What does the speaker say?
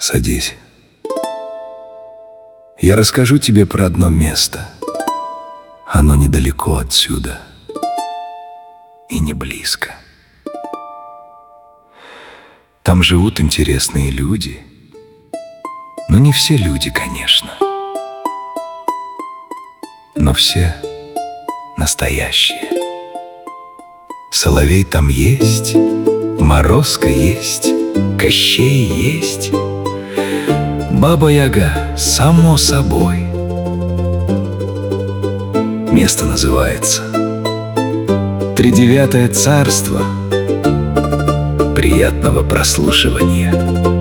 Садись. Я расскажу тебе про одно место. Оно недалеко отсюда и не близко. Там живут интересные люди, но не все люди, конечно, но все настоящие. Соловей там есть, Морозко есть, Кощей есть, Баба-Яга, само собой. Место называется Тридевятое царство. Приятного прослушивания.